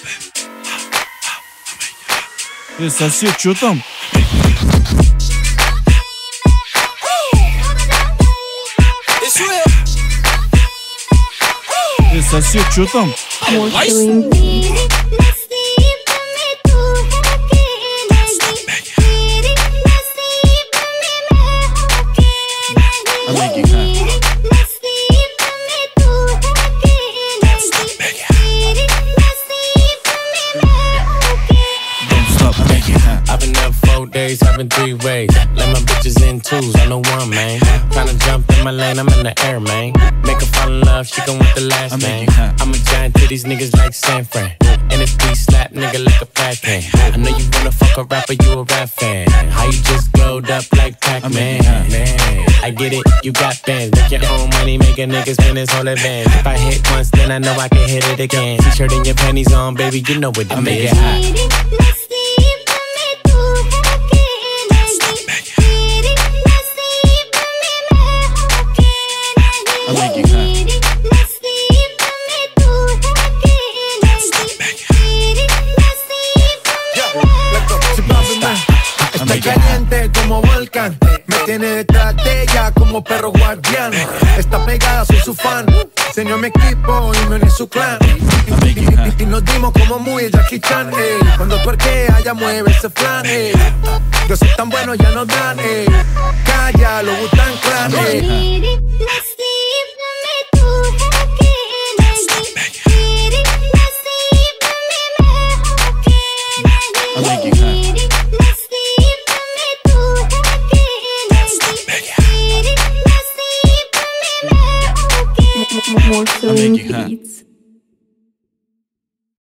Сосед, чё там? Сосед, чё там? I've been up 4 days, having 3 ways. Let my bitches in twos, I know one, man. Tryna jump in my lane, I'm in the air, man. Make her fall in love, she gon' with the last name. I'm a giant to these niggas like San Fran. And if we slap, nigga, like a fat pan. I know you wanna fuck a rapper, you a rap fan. How you just glowed up like Pac-Man, man. I get it, you got fans. Make your own money, make a nigga spend his whole advance. If I hit once, then I know I can hit it again. T-shirt and your panties on, baby, you know what it is. I make it hot. Estoy caliente como volcán, me tiene detrás de ella como perro guardián. Está pegada, soy su fan, enseñó mi equipo y me uní su clan. Y nos dimos como muy Jackie Chan, cuando tuerquea ella mueve ese flan, yo soy tan bueno ya no dan, calla, lo gustan clan, More Beats.